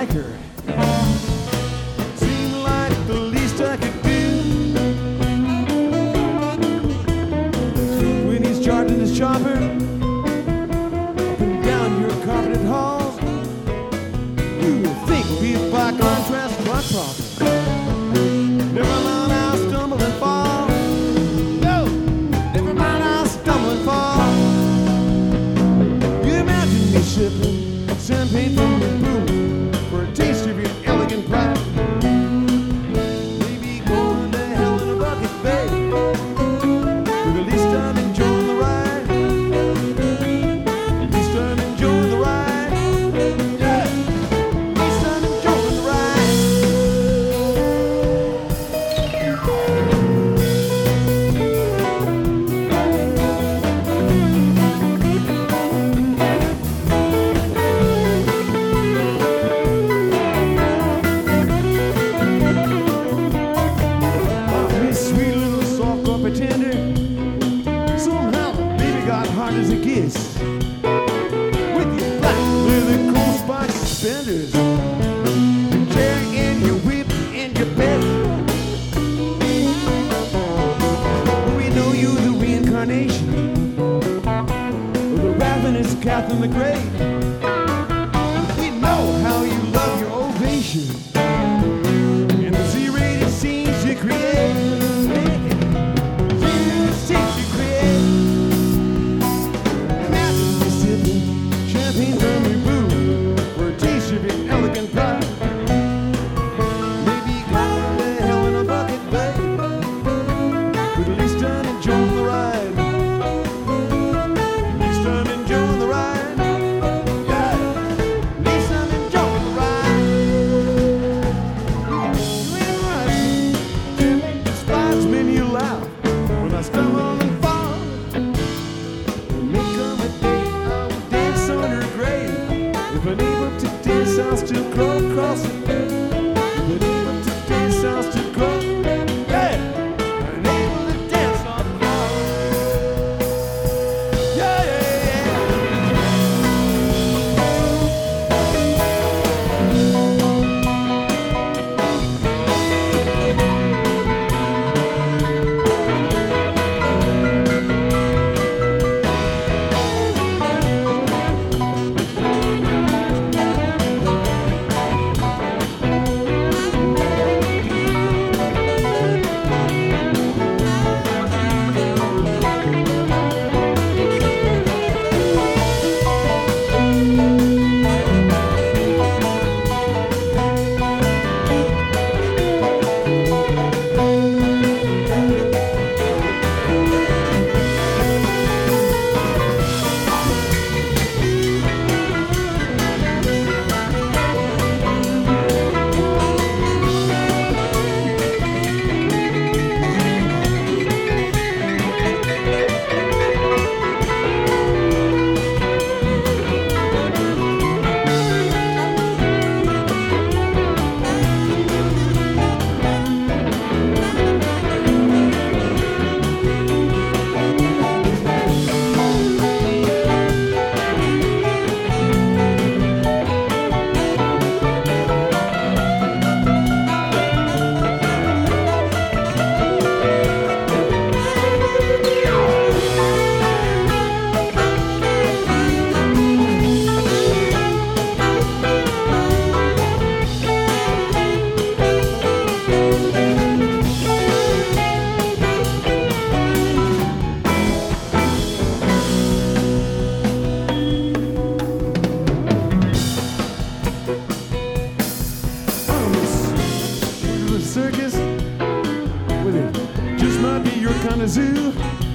tractor. Seemed like the least I could do. When he's charging his chopper up and down your carpeted halls, you would think be by contrast quite proper. Never mind, I'll stumble and fall. No, never mind, I'll stumble and fall. You imagine me sipping champagne from the boom for a taste of your elegant pride. Maybe going to hell in a bucket, babe, but at least I'm enjoying the ride. At least I'm enjoying the ride. Yeah, at least I'm enjoying the ride. Pretender. Somehow the baby got hard as a kiss. With your black leather cool spike suspenders, your chair and your whip and your bed. We know you the reincarnation of the ravenous Catherine the Great. We know how you love your ovation and the Z-rated scenes you create. Champagne from your boo for a taste of your elegant pride. Maybe going to hell in a bucket, babe, but at least I'm enjoying the ride. At least I'm enjoying the ride. Yeah, at least I'm enjoying the ride. You ain't right. Champagne despise me and you laugh when I stumble and fall. There may come a day I will dance on her grave. If unable to dance, I'll still crawl across it. If unable to dance, I'll still crawl. Yeah, unable to dance, I'll crawl. Yeah, yeah, circus, well, it just might be your kind of zoo.